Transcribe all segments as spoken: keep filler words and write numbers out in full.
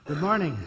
Good morning.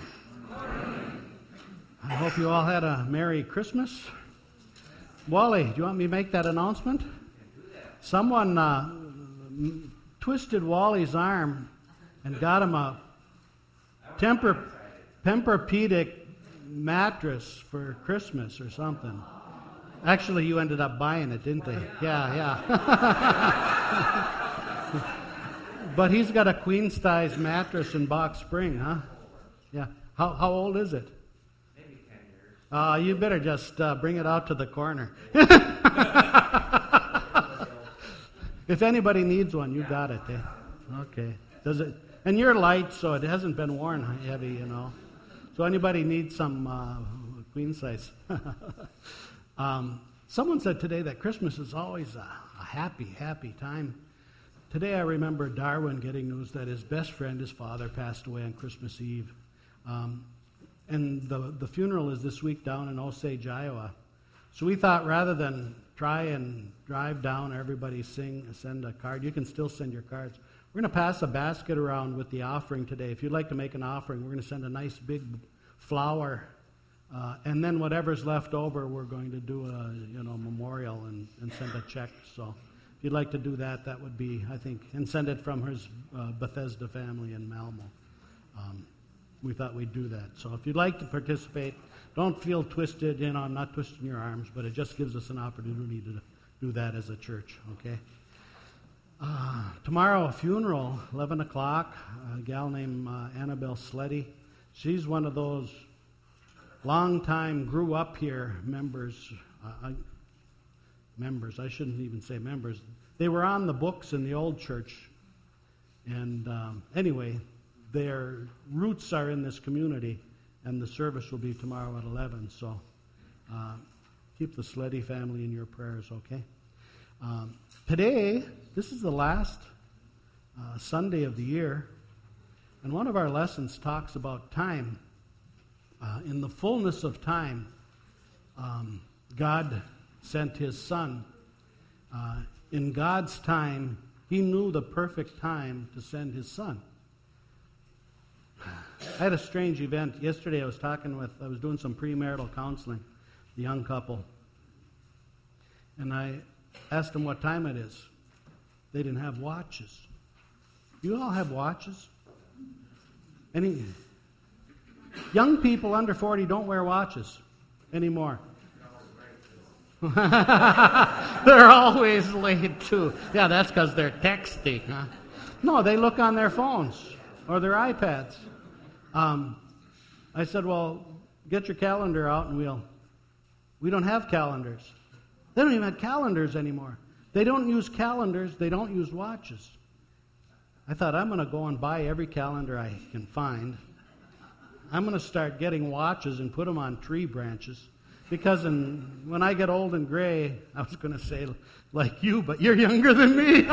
I hope you all had a Merry Christmas. Wally, do you want me to make that announcement? Someone uh, m- twisted Wally's arm and got him a temper, Tempur-Pedic mattress for Christmas or something. Actually, you ended up buying it, didn't they? Yeah, yeah. But he's got a queen-size mattress in Box Spring, huh? Yeah. How how old is it? Maybe ten years. Uh, you better just uh, bring it out to the corner. If anybody needs one, you got it. Eh? Okay. Does it? And you're light, so it hasn't been worn heavy, you know. So anybody needs some uh, queen size. um, someone said today that Christmas is always a, a happy, happy time. Today I remember Darwin getting news that his best friend, his father, passed away on Christmas Eve. Um, and the the funeral is this week down in Osage, Iowa. So we thought rather than try and drive down, everybody sing, send a card. You can still send your cards. We're going to pass a basket around with the offering today. If you'd like to make an offering, we're going to send a nice big flower. Uh, and then whatever's left over, we're going to do a you know memorial and, and send a check. So if you'd like to do that, that would be, I think, and send it from his uh, Bethesda family in Malmo. Um, we thought we'd do that. So if you'd like to participate, don't feel twisted. You know, I'm not twisting your arms, but it just gives us an opportunity to do that as a church, okay? Uh, tomorrow, a funeral, eleven o'clock, a gal named uh, Annabelle Sleddy. She's one of those long-time, grew-up here members. Uh, I, members, I shouldn't even say members. They were on the books in the old church. And um, anyway, their roots are in this community, and the service will be tomorrow at eleven. So uh, keep the Sleddy family in your prayers, okay? Um, today, this is the last uh, Sunday of the year, and one of our lessons talks about time. Uh, in the fullness of time, um, God sent His Son. Uh, in God's time, He knew the perfect time to send His Son. I had a strange event. Yesterday I was talking with, I was doing some premarital counseling, the young couple. And I asked them what time it is. They didn't have watches. You all have watches? Any young people under forty don't wear watches anymore. They're always late too. Yeah, that's because they're texting, huh? No, they look on their phones or their iPads. Um, I said, well, get your calendar out and we'll... We don't have calendars. They don't even have calendars anymore. They don't use calendars. They don't use watches. I thought, I'm going to go and buy every calendar I can find. I'm going to start getting watches and put them on tree branches. Because in, when I get old and gray, I was going to say like you, but you're younger than me.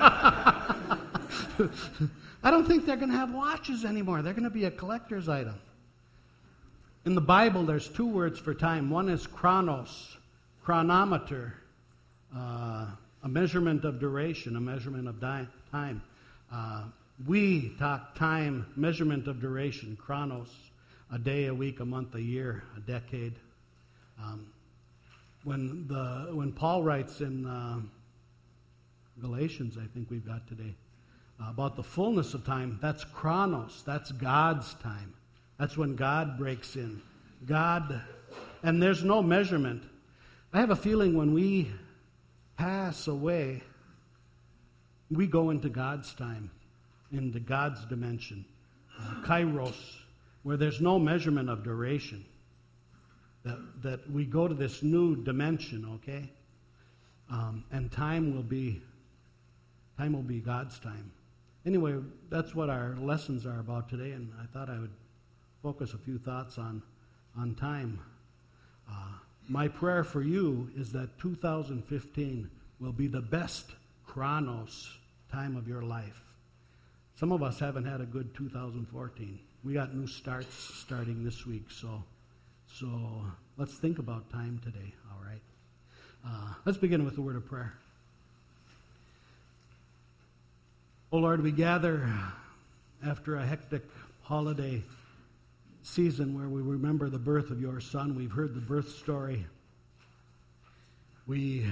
I don't think they're going to have watches anymore. They're going to be a collector's item. In the Bible, there's two words for time. One is chronos, chronometer, uh, a measurement of duration, a measurement of di- time. Uh, we talk time, measurement of duration, chronos, a day, a week, a month, a year, a decade. Um, when the when Paul writes in uh, Galatians, I think we've got today, uh, about the fullness of time, that's chronos, that's God's time. That's when God breaks in. God, and there's no measurement. I have a feeling when we pass away, we go into God's time, into God's dimension, uh, kairos, where there's no measurement of duration. That, that we go to this new dimension, okay? Um, and time will be time will be God's time. Anyway, that's what our lessons are about today, and I thought I would focus a few thoughts on on time. Uh, my prayer for you is that two thousand fifteen will be the best chronos time of your life. Some of us haven't had a good two thousand fourteen. We got new starts starting this week, so. So let's think about time today, all right? Uh, let's begin with a word of prayer. Oh, Lord, we gather after a hectic holiday season where we remember the birth of your Son. We've heard the birth story. We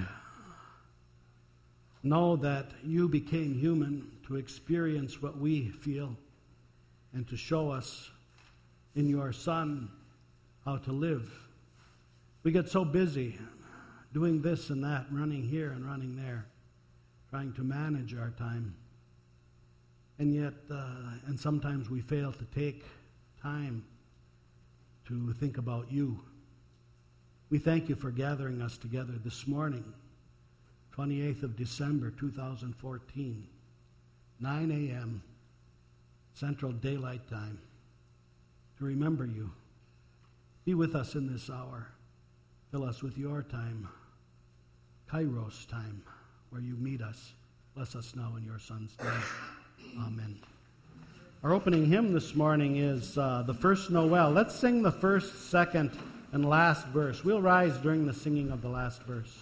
know that you became human to experience what we feel and to show us in your Son how to live. We get so busy doing this and that, running here and running there, trying to manage our time. And yet, uh, and sometimes we fail to take time to think about you. We thank you for gathering us together this morning, twenty-eighth of December, two thousand fourteen, nine a.m., Central Daylight Time, to remember you. Be with us in this hour. Fill us with your time, Kairos time, where you meet us. Bless us now in your Son's name. Amen. Our opening hymn this morning is uh, the first Noel. Let's sing the first, second, and last verse. We'll rise during the singing of the last verse.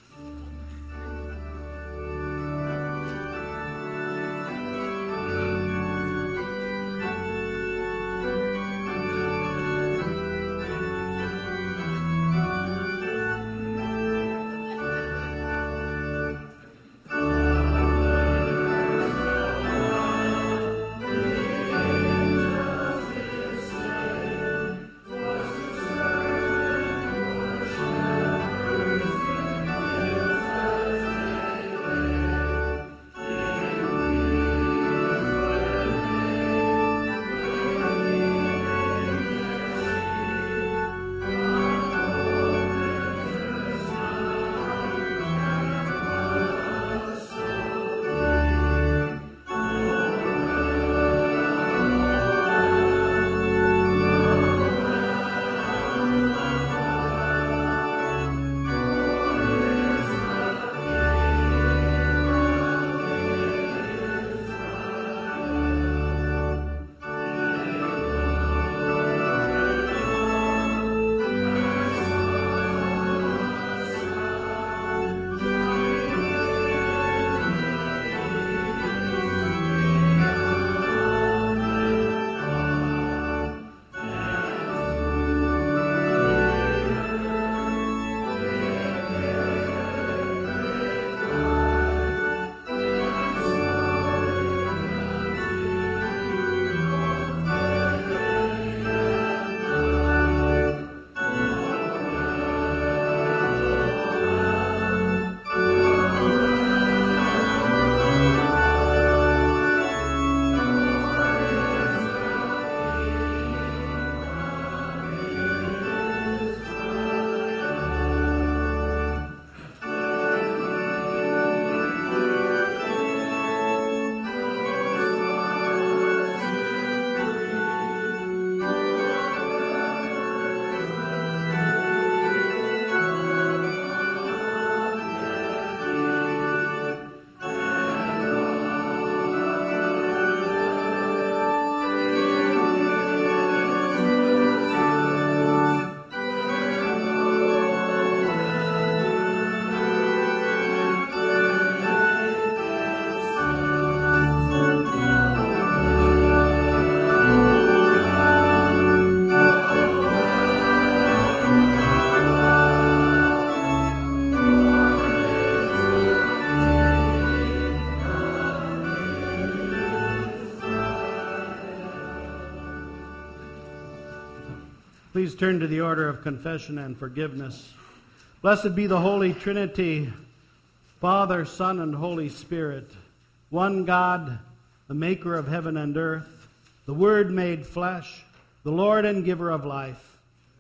Please turn to the order of confession and forgiveness. Blessed be the Holy Trinity, Father, Son, and Holy Spirit, one God, the maker of heaven and earth, the Word made flesh, the Lord and giver of life.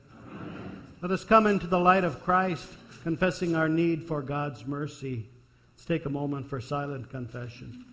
Amen. Let us come into the light of Christ, confessing our need for God's mercy. Let's take a moment for silent confession.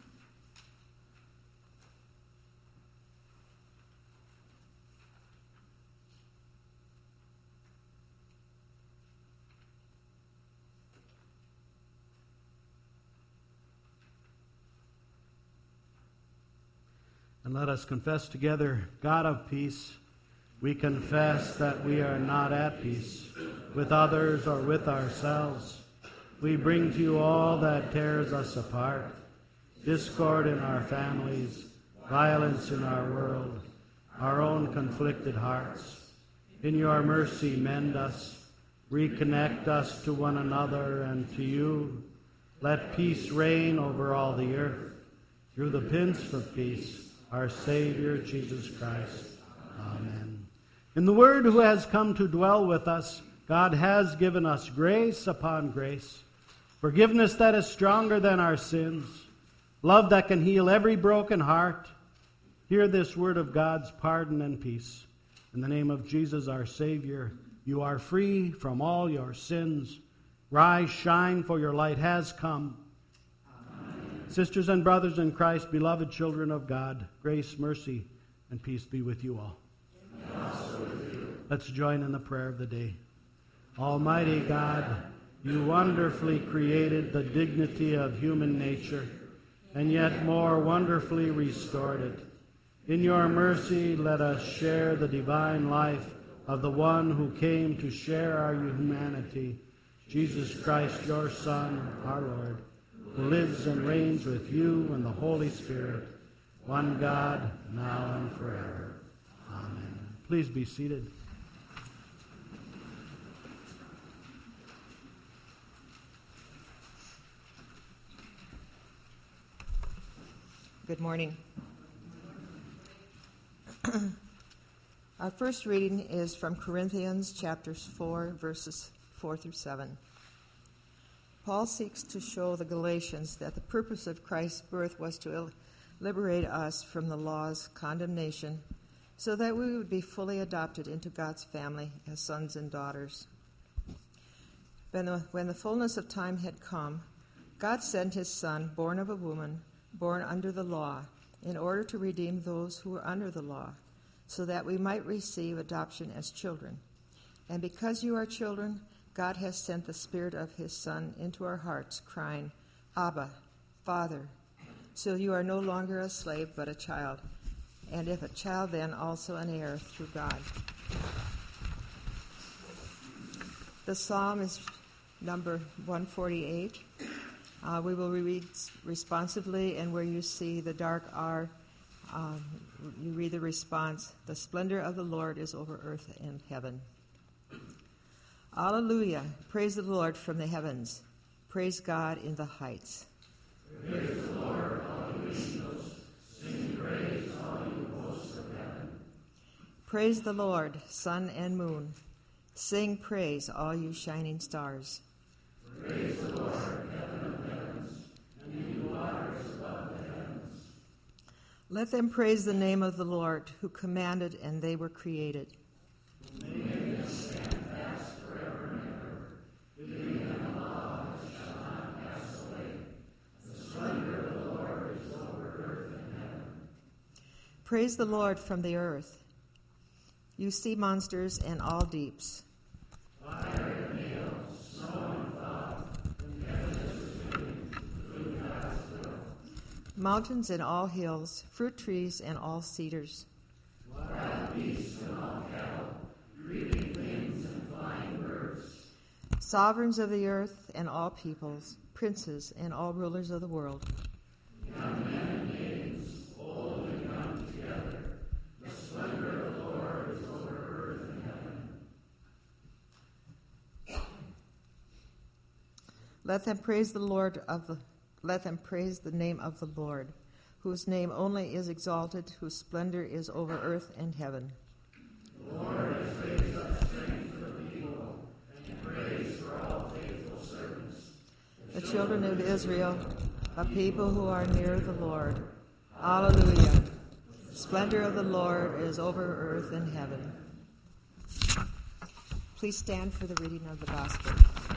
And let us confess together, God of peace, we confess that we are not at peace with others or with ourselves. We bring to you all that tears us apart, discord in our families, violence in our world, our own conflicted hearts. In your mercy, mend us, reconnect us to one another and to you. Let peace reign over all the earth. Through the Prince of Peace, our Savior, Jesus Christ. Amen. In the Word who has come to dwell with us, God has given us grace upon grace, forgiveness that is stronger than our sins, love that can heal every broken heart. Hear this word of God's pardon and peace. In the name of Jesus, our Savior, you are free from all your sins. Rise, shine, for your light has come. Amen. Sisters and brothers in Christ, beloved children of God, grace, mercy, and peace be with you all. And also with you. Let's join in the prayer of the day. Almighty God, you wonderfully created the dignity of human nature, and yet more wonderfully restored it. In your mercy, let us share the divine life of the one who came to share our humanity, Jesus Christ, your Son, our Lord, who lives and reigns with you and the Holy Spirit, one God, now and forever. Amen. Please be seated. Good morning. Our first reading is from Corinthians chapters four, verses four through seven. Paul seeks to show the Galatians that the purpose of Christ's birth was to liberate us from the law's condemnation so that we would be fully adopted into God's family as sons and daughters. When the, when the fullness of time had come, God sent his Son, born of a woman, born under the law, in order to redeem those who were under the law, so that we might receive adoption as children. And because you are children, God has sent the Spirit of his Son into our hearts, crying, Abba, Father. So you are no longer a slave, but a child. And if a child, then also an heir through God. The psalm is number one forty-eight. Uh, we will read responsively, and where you see the dark R, um, you read the response, the splendor of the Lord is over earth and heaven. Alleluia, praise the Lord from the heavens. Praise God in the heights. Praise the Lord, all you angels. Sing praise, all you hosts of heaven. Praise the Lord, sun and moon. Sing praise, all you shining stars. Praise the Lord, heaven of heavens, and you waters above the heavens. Let them praise the name of the Lord, who commanded and they were created. May they stand fast forever and ever, giving them a law that shall not pass away. The splendor of the Lord is over earth and heaven. Praise the Lord from the earth, you sea monsters and all deeps. Fire and hail, snow and fog, and heaven is within, through God's will. Mountains and all hills, fruit trees and all cedars. Wild beasts and all cattle, creeping things and flying birds. Sovereigns of the earth and all peoples, princes and all rulers of the world. Young men and maidens, old and young together. The splendor of the Lord is over earth and heaven. Let them praise the Lord of the let them praise the name of the Lord, whose name only is exalted, whose splendor is over earth and heaven. The Lord has raised up strength for the people, and praise for all faithful servants. The children of Israel, a people who are near the Lord. Alleluia. Splendor of the Lord is over earth and heaven. Please stand for the reading of the gospel.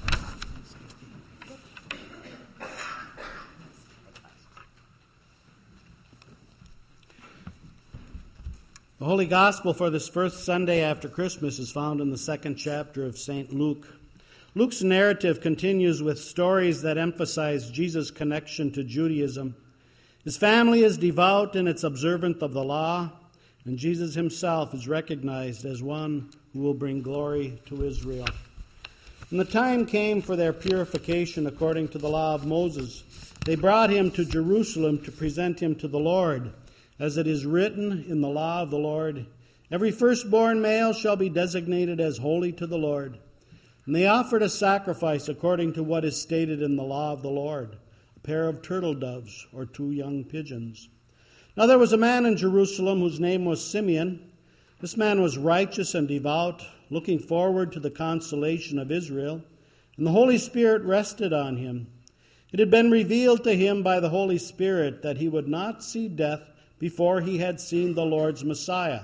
The Holy Gospel for this first Sunday after Christmas is found in the second chapter of Saint Luke. Luke's narrative continues with stories that emphasize Jesus' connection to Judaism. His family is devout and it's observant of the law, and Jesus himself is recognized as one who will bring glory to Israel. When the time came for their purification according to the law of Moses, they brought him to Jerusalem to present him to the Lord. as it is written in the law of the Lord, every firstborn male shall be designated as holy to the Lord. And they offered a sacrifice according to what is stated in the law of the Lord, a pair of turtle doves or two young pigeons. Now there was a man in Jerusalem whose name was Simeon. This man was righteous and devout, looking forward to the consolation of Israel, and the Holy Spirit rested on him. It had been revealed to him by the Holy Spirit that he would not see death before he had seen the Lord's Messiah.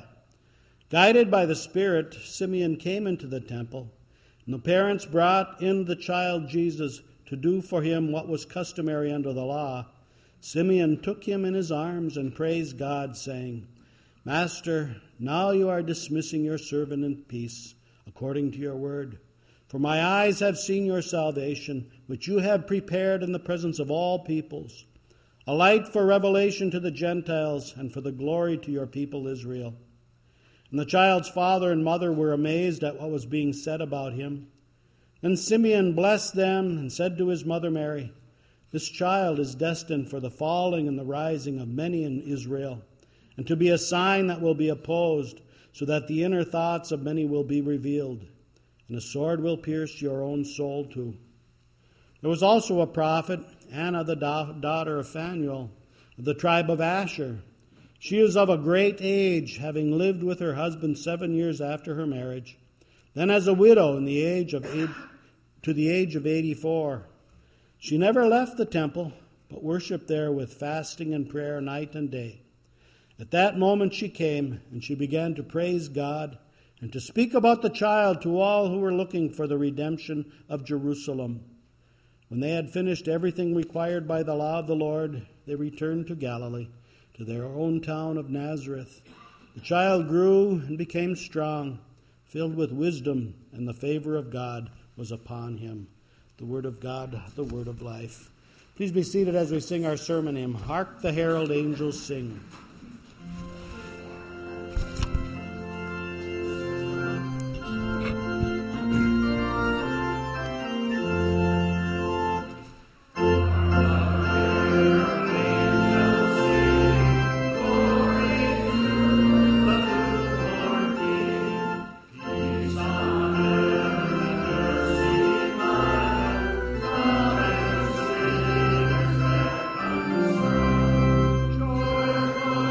Guided by the Spirit, Simeon came into the temple, and the parents brought in the child Jesus to do for him what was customary under the law. Simeon took him in his arms and praised God, saying, Master, now you are dismissing your servant in peace, according to your word. For my eyes have seen your salvation, which you have prepared in the presence of all peoples, a light for revelation to the Gentiles and for the glory to your people Israel. And the child's father and mother were amazed at what was being said about him. Then Simeon blessed them and said to his mother Mary, This child is destined for the falling and the rising of many in Israel, and to be a sign that will be opposed, so that the inner thoughts of many will be revealed, and a sword will pierce your own soul too. There was also a prophet, Anna, the da- daughter of Phanuel, of the tribe of Asher. She is of a great age, having lived with her husband seven years after her marriage. Then as a widow in the age of eight, to the age of eighty-four. She never left the temple, but worshipped there with fasting and prayer night and day. At that moment she came, and she began to praise God and to speak about the child to all who were looking for the redemption of Jerusalem. When they had finished everything required by the law of the Lord, they returned to Galilee, to their own town of Nazareth. The child grew and became strong, filled with wisdom, and the favor of God was upon him. The word of God, the word of life. Please be seated as we sing our sermon hymn, Hark the Herald Angels Sing. Joyful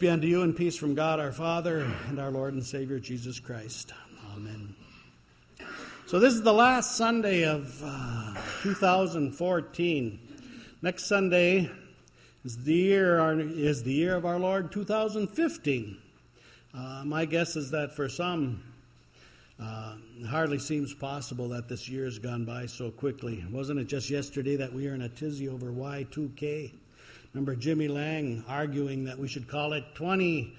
be unto you and peace from God our Father and our Lord and Savior Jesus Christ. Amen. So this is the last Sunday of uh, two thousand fourteen. Next Sunday is the year our, is the year of our Lord two thousand fifteen. Uh, my guess is that for some, uh, it hardly seems possible that this year has gone by so quickly. Wasn't it just yesterday that we were in a tizzy over Y two K? Remember Jimmy Lang arguing that we should call it twenty,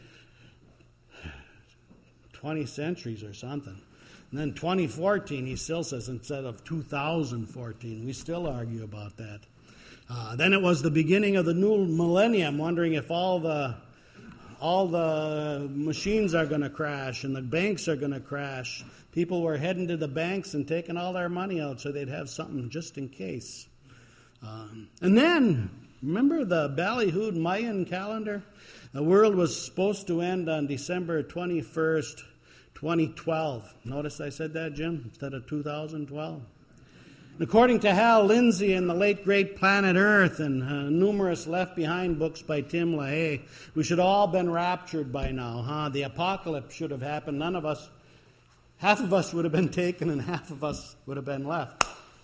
twenty centuries or something. And then twenty fourteen, he still says instead of two thousand fourteen. We still argue about that. Uh, then it was the beginning of the new millennium, wondering if all the all the machines are going to crash and the banks are going to crash. People were heading to the banks and taking all their money out so they'd have something just in case. Um, and then, remember the ballyhooed Mayan calendar? The world was supposed to end on December twenty-first, twenty twelve. Notice I said that, Jim, instead of two thousand twelve. According to Hal Lindsey and the late great Planet Earth and uh, numerous Left Behind books by Tim LaHaye, we should all been raptured by now, huh? The apocalypse should have happened. None of us, half of us would have been taken and half of us would have been left.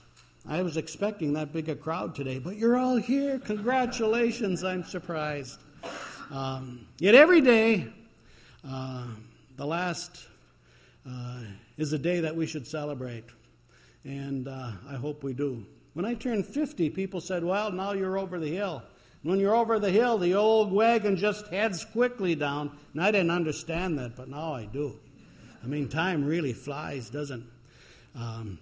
I was expecting that big a crowd today, but you're all here. Congratulations, I'm surprised. Um, yet every day, uh, the last uh, is a day that we should celebrate. And uh, I hope we do. When I turned fifty, people said, well, now you're over the hill. And when you're over the hill, the old wagon just heads quickly down. And I didn't understand that, but now I do. I mean, time really flies, doesn't it? Um,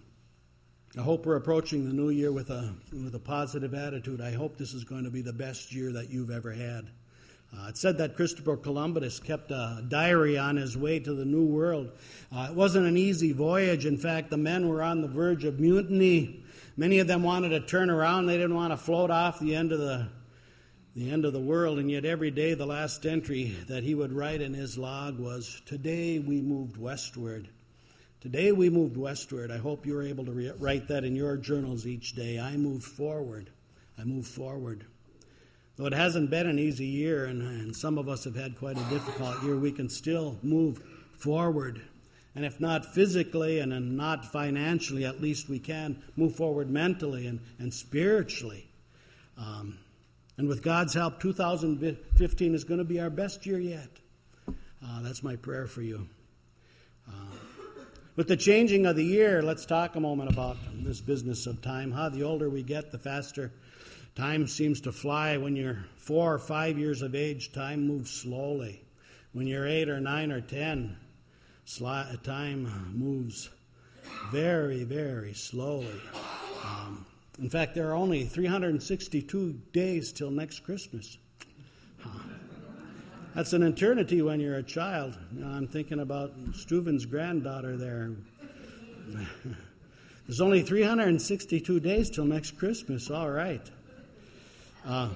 I hope we're approaching the new year with a, with a positive attitude. I hope this is going to be the best year that you've ever had. Uh, it said that Christopher Columbus kept a diary on his way to the New World. Uh, it wasn't an easy voyage. In fact, the men were on the verge of mutiny. Many of them wanted to turn around. They didn't want to float off the end of the, the end of the world. And yet every day the last entry that he would write in his log was, today we moved westward. Today we moved westward. I hope you're able to re- write that in your journals each day. I moved forward. I moved forward. Though it hasn't been an easy year, and, and some of us have had quite a difficult year, we can still move forward. And if not physically and, and not financially, at least we can move forward mentally and, and spiritually. Um, and with God's help, two thousand fifteen is going to be our best year yet. Uh, that's my prayer for you. Uh, with the changing of the year, let's talk a moment about this business of time. Huh? The older we get, the faster time seems to fly. When you're four or five years of age, time moves slowly. When you're eight or nine or ten, sli- time moves very, very slowly. Um, in fact, there are only three hundred sixty-two days till next Christmas. Huh. That's an eternity when you're a child. You know, I'm thinking about Steuven's granddaughter there. There's only three hundred sixty-two days till next Christmas. All right. Uh,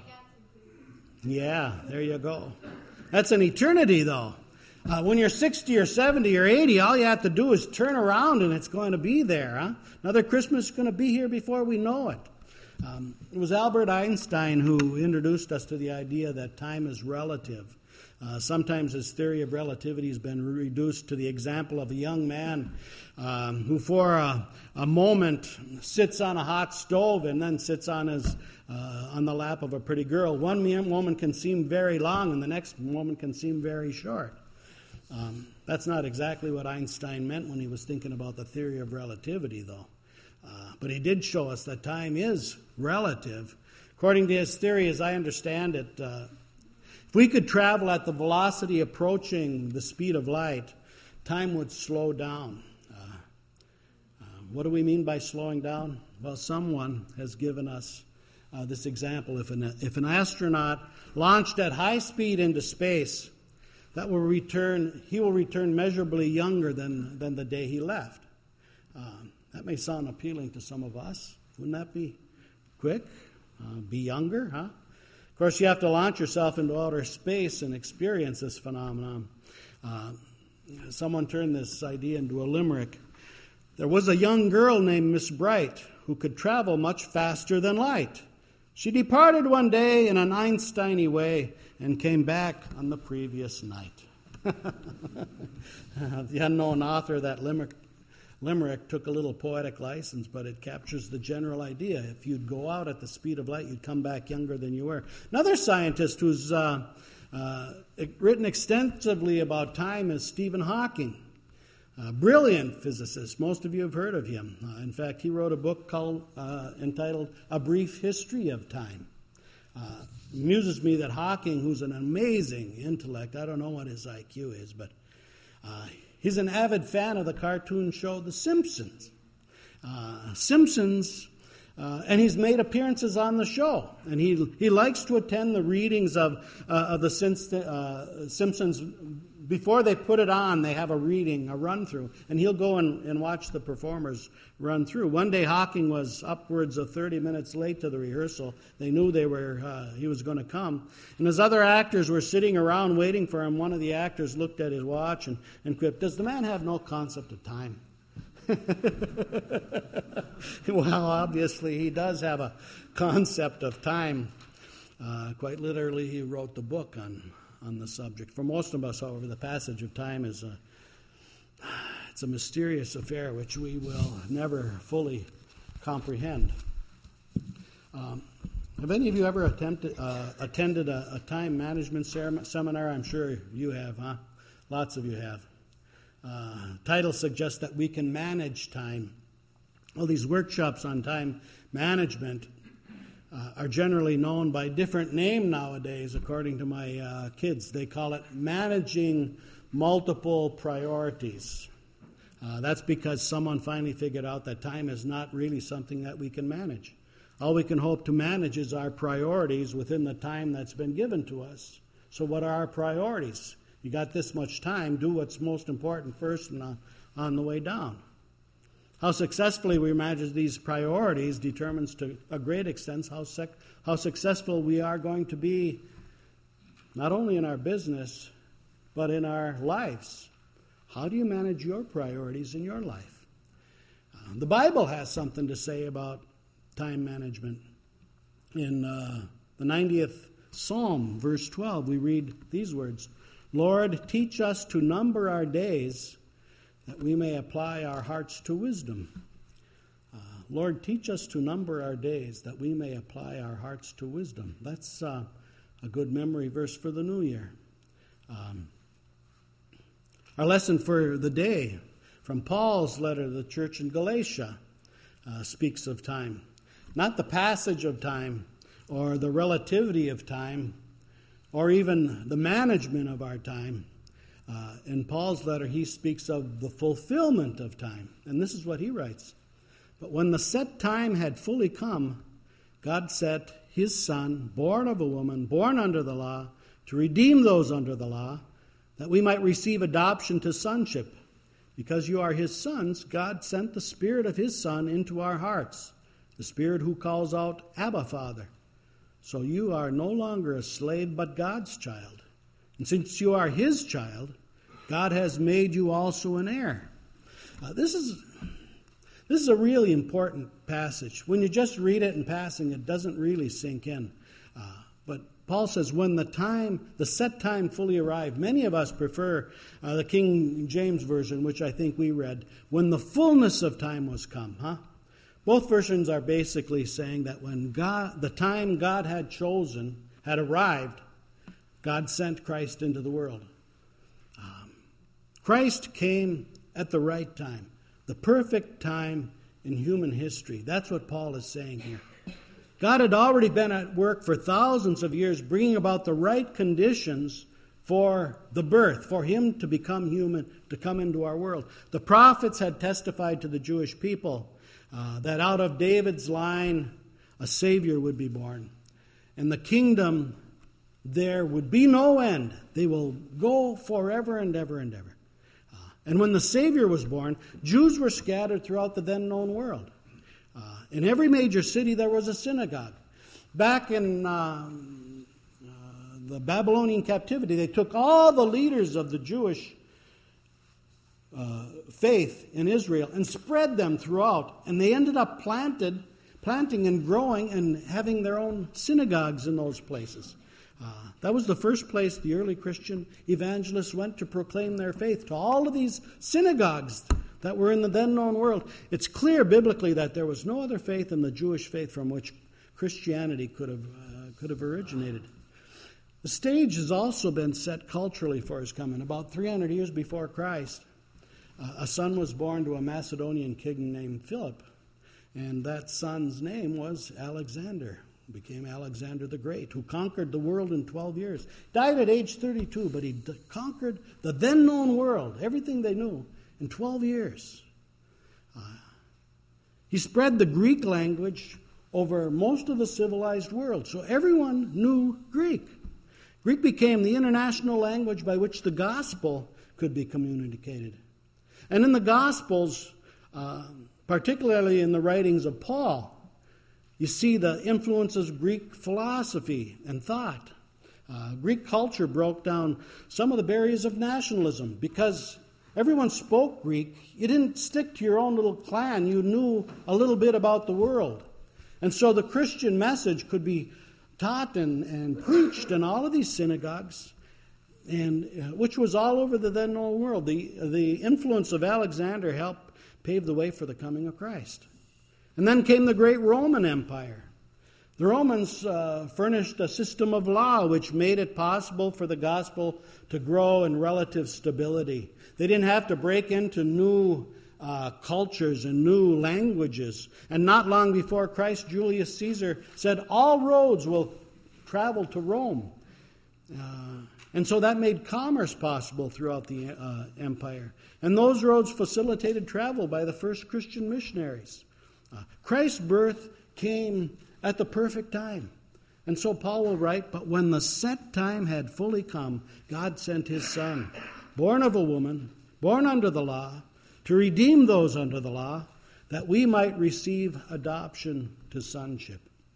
yeah, there you go. That's an eternity, though. Uh, when you're sixty or seventy or eighty, all you have to do is turn around and it's going to be there. Huh? Another Christmas is going to be here before we know it. Um, it was Albert Einstein who introduced us to the idea that time is relative. Uh, sometimes his theory of relativity has been reduced to the example of a young man um, who for a, a moment sits on a hot stove and then sits on his uh, on the lap of a pretty girl. One moment can seem very long and the next moment can seem very short. Um, that's not exactly what Einstein meant when he was thinking about the theory of relativity, though. Uh, but he did show us that time is relative. According to his theory, as I understand it, uh, if we could travel at the velocity approaching the speed of light, time would slow down. Uh, uh, what do we mean by slowing down? Well, someone has given us uh, this example. If an, if an astronaut launched at high speed into space, that will return. He will return measurably younger than, than the day he left. Uh, that may sound appealing to some of us. Wouldn't that be quick? Uh, be younger, huh? Of course, you have to launch yourself into outer space and experience this phenomenon. Uh, someone turned this idea into a limerick. There was a young girl named Miss Bright who could travel much faster than light. She departed one day in an Einstein-y way and came back on the previous night. The unknown author of that limerick, limerick took a little poetic license, but it captures the general idea. If you'd go out at the speed of light, you'd come back younger than you were. Another scientist who's uh, uh, written extensively about time is Stephen Hawking. A brilliant physicist. Most of you have heard of him. Uh, in fact, he wrote a book called uh, entitled A Brief History of Time. Uh, it amuses me that Hawking, who's an amazing intellect, I don't know what his I Q is, but uh, he's an avid fan of the cartoon show The Simpsons. Uh, Simpsons, uh, and he's made appearances on the show, and he he likes to attend the readings of uh, of the Simpsons. Uh, Simpsons. Before they put it on, they have a reading, a run-through, and he'll go and, and watch the performers run through. One day, Hawking was upwards of thirty minutes late to the rehearsal. They knew they were uh, he was going to come. And as other actors were sitting around waiting for him, one of the actors looked at his watch and, and quipped, "Does the man have no concept of time?" Well, obviously, he does have a concept of time. Uh, quite literally, he wrote the book on on the subject. For most of us, however, the passage of time is a it's a mysterious affair which we will never fully comprehend. Um, have any of you ever attempted, uh, attended a, a time management seminar? I'm sure you have, huh? Lots of you have. Uh, title suggests that we can manage time. Well, these workshops on time management Uh, are generally known by a different name nowadays, according to my uh, kids. They call it managing multiple priorities. Uh, that's because someone finally figured out that time is not really something that we can manage. All we can hope to manage is our priorities within the time that's been given to us. So what are our priorities? You got this much time, do what's most important first and on, on the way down. How successfully we manage these priorities determines to a great extent how, sec- how successful we are going to be, not only in our business, but in our lives. How do you manage your priorities in your life? Uh, the Bible has something to say about time management. In uh, the ninetieth Psalm, verse twelve, we read these words, "Lord, teach us to number our days, that we may apply our hearts to wisdom." Uh, Lord, teach us to number our days, that we may apply our hearts to wisdom. That's uh, a good memory verse for the new year. Um, our lesson for the day from Paul's letter to the church in Galatia uh, speaks of time. Not the passage of time or the relativity of time or even the management of our time. Uh, in Paul's letter, he speaks of the fulfillment of time. And this is what he writes. "But when the set time had fully come, God sent his Son, born of a woman, born under the law, to redeem those under the law, that we might receive adoption to sonship. Because you are his sons, God sent the Spirit of his Son into our hearts, the Spirit who calls out, 'Abba, Father.' So you are no longer a slave, but God's child. And since you are his child, God has made you also an heir." Uh, this is this is a really important passage. When you just read it in passing, it doesn't really sink in. Uh, but Paul says, when the time, the set time fully arrived, many of us prefer uh, the King James Version, which I think we read, when the fullness of time was come, huh? Both versions are basically saying that when God, the time God had chosen had arrived, God sent Christ into the world. Um, Christ came at the right time, the perfect time in human history. That's what Paul is saying here. God had already been at work for thousands of years, bringing about the right conditions for the birth, for him to become human, to come into our world. The prophets had testified to the Jewish people uh, that out of David's line, a Savior would be born. And the kingdom, there would be no end. They will go forever and ever and ever. Uh, and when the Savior was born, Jews were scattered throughout the then known world. Uh, in every major city there was a synagogue. Back in uh, uh, the Babylonian captivity, they took all the leaders of the Jewish uh, faith in Israel and spread them throughout. And they ended up planted, planting and growing and having their own synagogues in those places. Uh, that was the first place the early Christian evangelists went to proclaim their faith to all of these synagogues that were in the then known world. It's clear biblically that there was no other faith than the Jewish faith from which Christianity could have uh, could have originated. The stage has also been set culturally for his coming. About three hundred years before Christ, uh, a son was born to a Macedonian king named Philip, and that son's name was Alexander. Became Alexander the Great, who conquered the world in twelve years. Died at age thirty-two, but he d- conquered the then known world, everything they knew, in twelve years. Uh, he spread the Greek language over most of the civilized world, so everyone knew Greek. Greek became the international language by which the gospel could be communicated. And in the Gospels, uh, particularly in the writings of Paul, you see the influences of Greek philosophy and thought. Uh, Greek culture broke down some of the barriers of nationalism because everyone spoke Greek. You didn't stick to your own little clan. You knew a little bit about the world. And so the Christian message could be taught and, and preached in all of these synagogues, and uh, which was all over the then known world. The, the influence of Alexander helped pave the way for the coming of Christ. And then came the great Roman Empire. The Romans uh, furnished a system of law which made it possible for the gospel to grow in relative stability. They didn't have to break into new uh, cultures and new languages. And not long before Christ, Julius Caesar said, all roads will travel to Rome. Uh, and so that made commerce possible throughout the uh, empire. And those roads facilitated travel by the first Christian missionaries. Uh, Christ's birth came at the perfect time. And so Paul will write, but when the set time had fully come, God sent his Son, born of a woman, born under the law, to redeem those under the law, that we might receive adoption to sonship.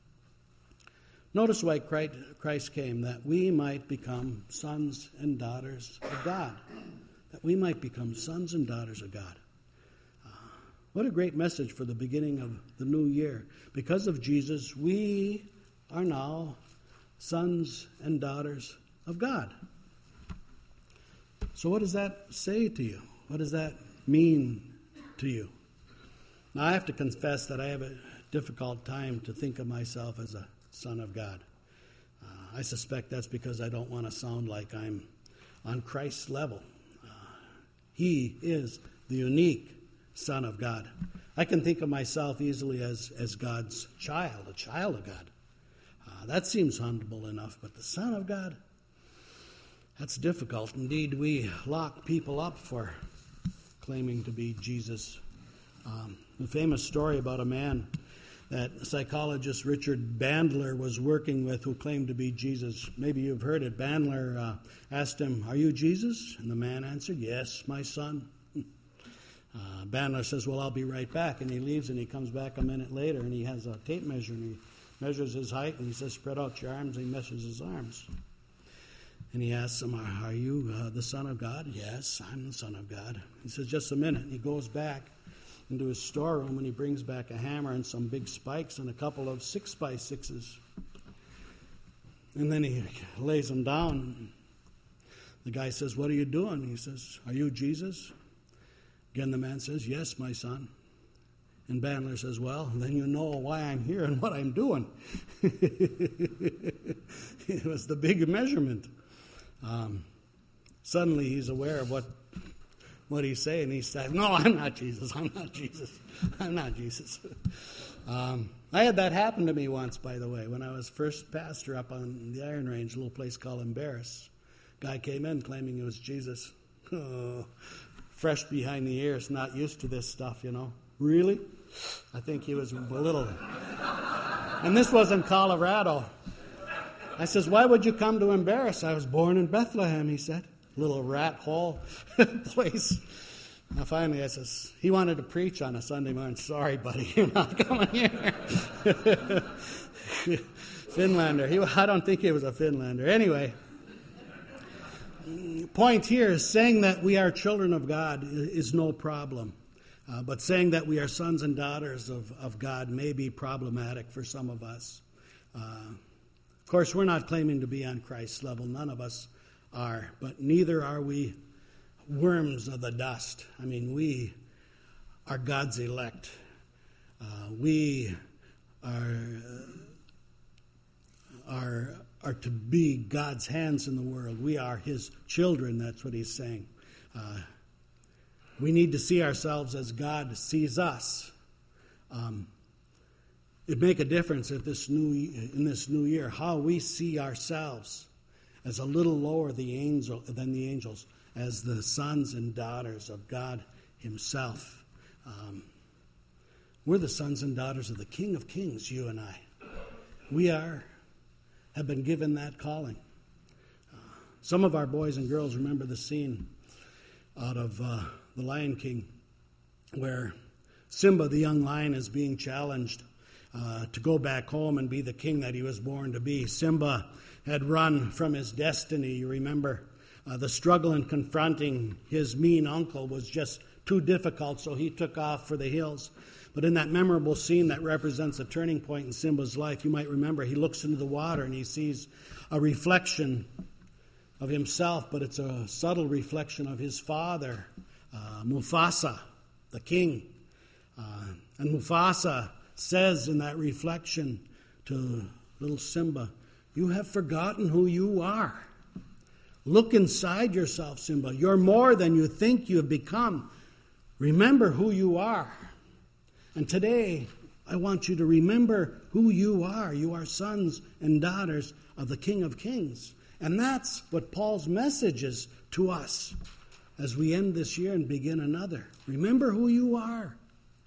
Notice why Christ came, that we might become sons and daughters of God. That we might become sons and daughters of God. What a great message for the beginning of the new year. Because of Jesus, we are now sons and daughters of God. So what does that say to you? What does that mean to you? Now, I have to confess that I have a difficult time to think of myself as a son of God. Uh, I suspect that's because I don't want to sound like I'm on Christ's level. Uh, he is the unique Son of God. I can think of myself easily as, as God's child, a child of God. Uh, that seems humble enough, but the Son of God, that's difficult. Indeed, we lock people up for claiming to be Jesus. Um, a famous story about a man that psychologist Richard Bandler was working with who claimed to be Jesus. Maybe you've heard it. Bandler uh, asked him, "Are you Jesus?" And the man answered, "Yes, my son." Uh, Bandler says, "Well, I'll be right back." And he leaves and he comes back a minute later and he has a tape measure and he measures his height and he says, "Spread out your arms." And he measures his arms. And he asks him, "Are you uh, the Son of God?" "Yes, I'm the Son of God." He says, "Just a minute." And he goes back into his storeroom and he brings back a hammer and some big spikes and a couple of six by sixes. And then he lays them down. The guy says, "What are you doing?" He says, "Are you Jesus?" Again, the man says, "Yes, my son." And Bandler says, "Well, then you know why I'm here and what I'm doing." It was the big measurement. Um, suddenly he's aware of what what he's saying. He said, "No, I'm not Jesus. I'm not Jesus. I'm not Jesus." um, I had that happen to me once, by the way, when I was first pastor up on the Iron Range, a little place called Embarrass. Guy came in claiming he was Jesus. Oh, fresh behind the ears, not used to this stuff, you know. Really? I think he was a little. And this was in Colorado. I says, "Why would you come to Embarrass?" "I was born in Bethlehem," he said. Little rat hole place. Now finally I says, he wanted to preach on a Sunday morning. "Sorry, buddy, you're not coming here." Finlander. He, I don't think he was a Finlander. Anyway, point here is saying that we are children of God is no problem. Uh, but saying that we are sons and daughters of, of God may be problematic for some of us. Uh, Of course, we're not claiming to be on Christ's level. None of us are. But neither are we worms of the dust. I mean, we are God's elect. Uh, we are, uh, are, are to be God's hands in the world. We are his children. That's what he's saying. Uh, we need to see ourselves as God sees us. Um, It'd make a difference if this new in this new year how we see ourselves as a little lower the angel than the angels, as the sons and daughters of God himself. Um, we're the sons and daughters of the King of Kings, you and I. We are, have been given that calling. Uh, some of our boys and girls remember the scene out of uh, The Lion King where Simba, the young lion, is being challenged Uh, to go back home and be the king that he was born to be. Simba had run from his destiny. You remember uh, the struggle in confronting his mean uncle was just too difficult, so he took off for the hills. But in that memorable scene that represents a turning point in Simba's life, you might remember he looks into the water and he sees a reflection of himself, but it's a subtle reflection of his father, uh, Mufasa, the king. Uh, and Mufasa says in that reflection to little Simba, "You have forgotten who you are. Look inside yourself, Simba. You're more than you think you have become. Remember who you are." And today, I want you to remember who you are. You are sons and daughters of the King of Kings. And that's what Paul's message is to us as we end this year and begin another. Remember who you are.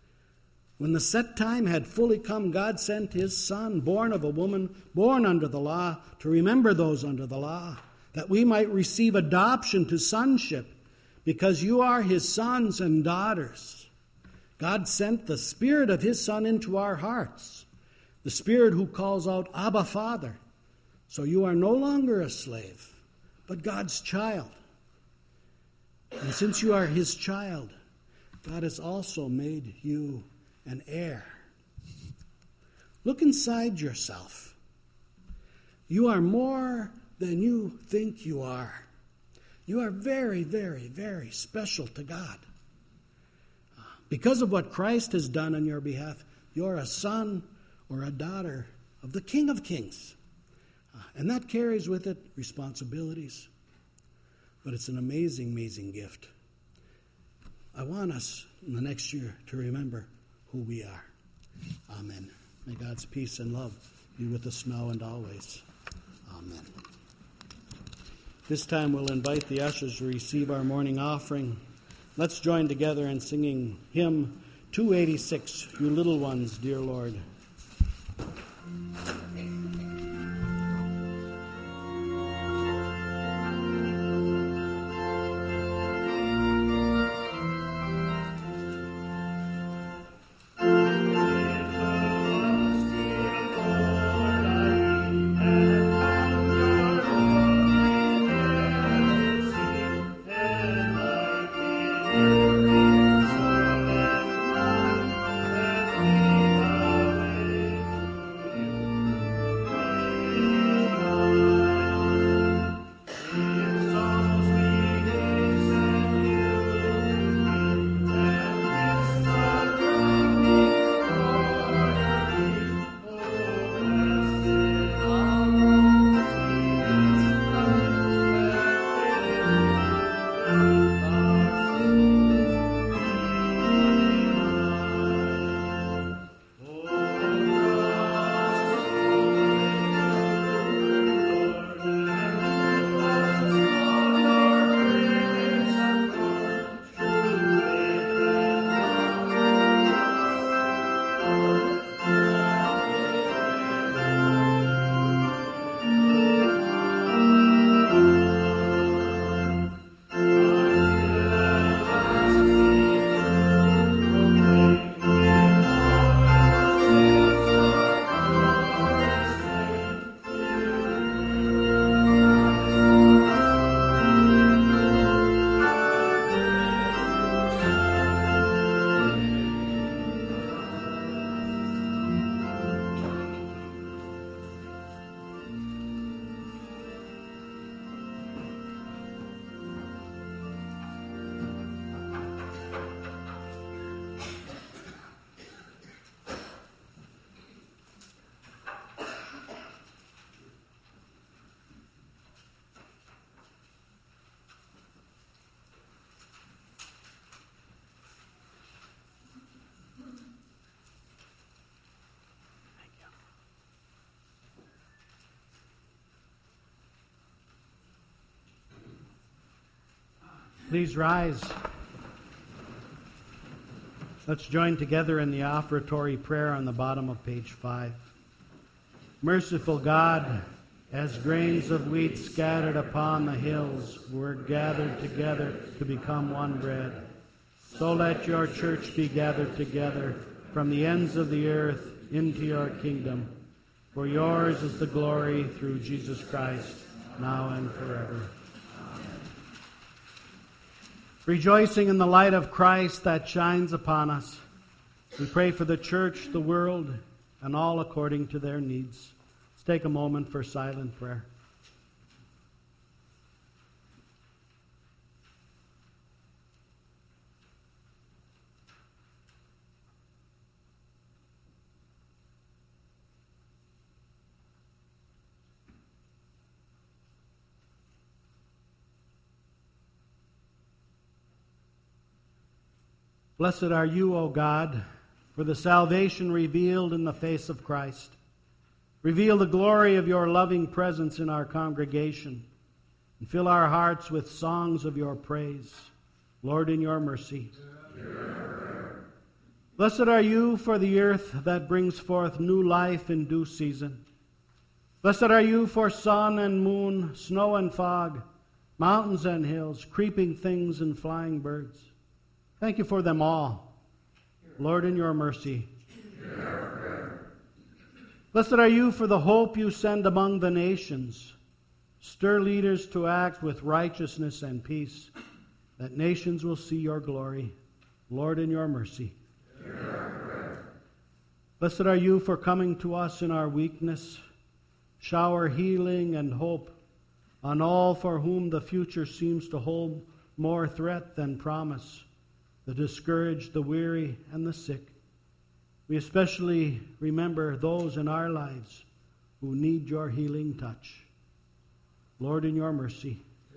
When the set time had fully come, God sent his Son, born of a woman, born under the law, to remember those under the law, that we might receive adoption to sonship, because you are his sons and daughters. God sent the Spirit of his Son into our hearts, the Spirit who calls out, "Abba, Father." So you are no longer a slave, but God's child. And since you are his child, God has also made you an heir. Look inside yourself. You are more than you think you are. You are very, very, very special to God. Because of what Christ has done on your behalf, you're a son or a daughter of the King of Kings. And that carries with it responsibilities. But it's an amazing, amazing gift. I want us in the next year to remember who we are. Amen. May God's peace and love be with us now and always. Amen. This time we'll invite the ushers to receive our morning offering. Let's join together in singing hymn two eighty-six, "You Little Ones, Dear Lord." Thank you. Please rise. Let's join together in the offertory prayer on the bottom of page five. Merciful God, as grains of wheat scattered upon the hills were gathered together to become one bread, so let your church be gathered together from the ends of the earth into your kingdom. For yours is the glory through Jesus Christ, now and forever. Rejoicing in the light of Christ that shines upon us, we pray for the church, the world, and all according to their needs. Let's take a moment for silent prayer. Blessed are you, O God, for the salvation revealed in the face of Christ. Reveal the glory of your loving presence in our congregation, and fill our hearts with songs of your praise. Lord, in your mercy. Blessed are you for the earth that brings forth new life in due season. Blessed are you for sun and moon, snow and fog, mountains and hills, creeping things and flying birds. Thank you for them all. Lord, in your mercy. Blessed are you for the hope you send among the nations. Stir leaders to act with righteousness and peace, that nations will see your glory. Lord, in your mercy. Blessed are you for coming to us in our weakness. Shower healing and hope on all for whom the future seems to hold more threat than promise, the discouraged, the weary, and the sick. We especially remember those in our lives who need your healing touch. Lord, in your mercy.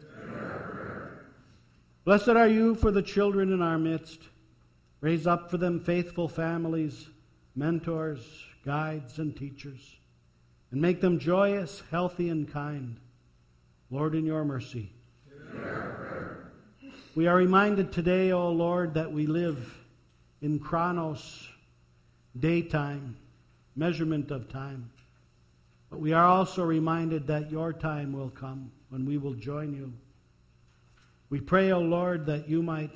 Blessed are you for the children in our midst. Raise up for them faithful families, mentors, guides, and teachers, and make them joyous, healthy, and kind. Lord, in your mercy. We are reminded today, O Lord, that we live in chronos, daytime, measurement of time. But we are also reminded that your time will come when we will join you. We pray, O Lord, that you might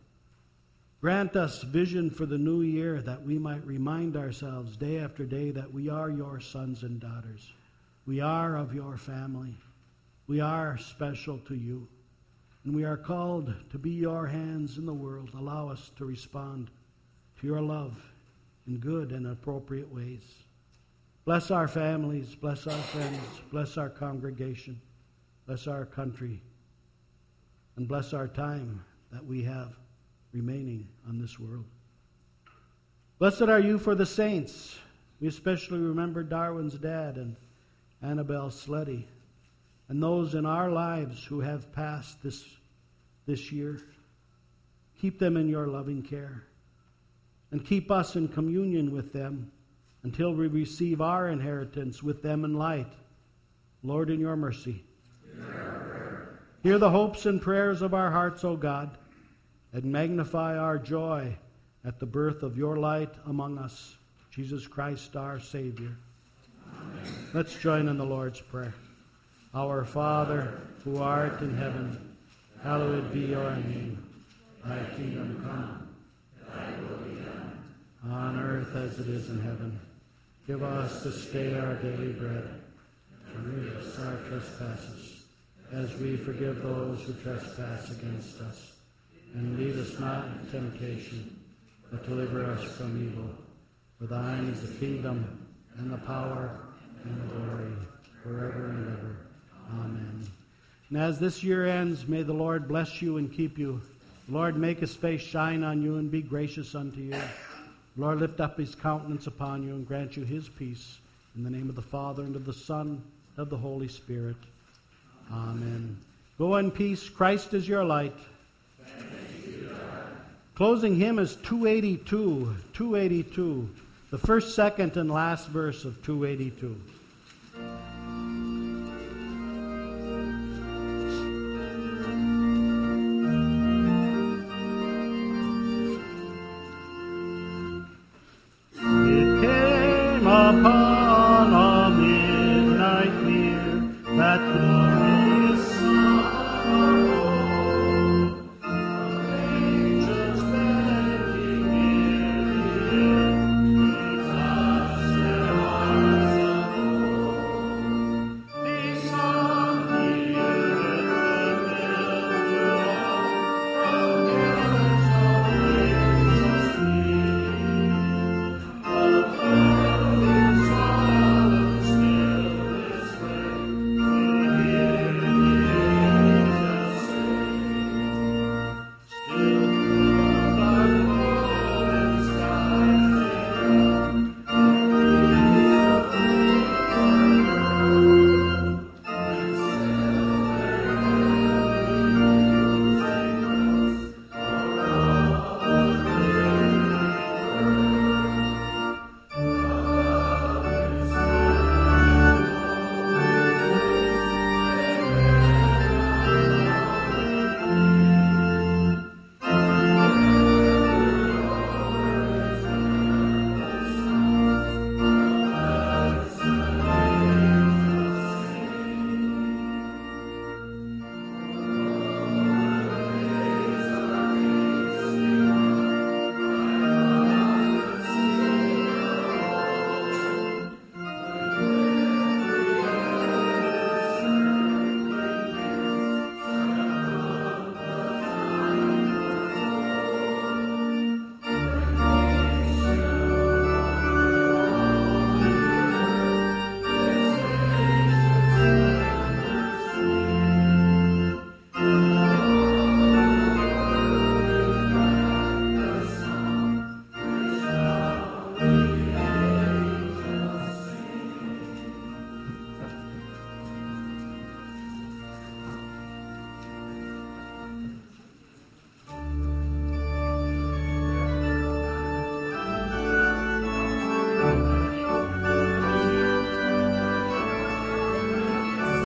grant us vision for the new year, that we might remind ourselves day after day that we are your sons and daughters. We are of your family. We are special to you. And we are called to be your hands in the world. Allow us to respond to your love in good and appropriate ways. Bless our families, bless our friends, bless our congregation, bless our country, and bless our time that we have remaining on this world. Blessed are you for the saints. We especially remember Darwin's dad and Annabelle Sleddy, and those in our lives who have passed this, this year. Keep them in your loving care, and keep us in communion with them until we receive our inheritance with them in light. Lord, in your mercy. Hear the hopes and prayers of our hearts, O God, and magnify our joy at the birth of your light among us, Jesus Christ our Savior. Amen. Let's join in the Lord's Prayer. Our Father, who art in heaven, hallowed be your name. Thy kingdom come, thy will be done, on earth as it is in heaven. Give us this day our daily bread, and forgive us our trespasses, as we forgive those who trespass against us. And lead us not into temptation, but deliver us from evil. For thine is the kingdom, and the power, and the glory, forever and ever. Amen. And as this year ends, may the Lord bless you and keep you. The Lord make his face shine on you and be gracious unto you. The Lord lift up his countenance upon you and grant you his peace. In the name of the Father, and of the Son, and of the Holy Spirit. Amen. Go in peace. Christ is your light. Closing hymn is two eighty-two. two eighty-two. The first, second, and last verse of two eighty-two. upon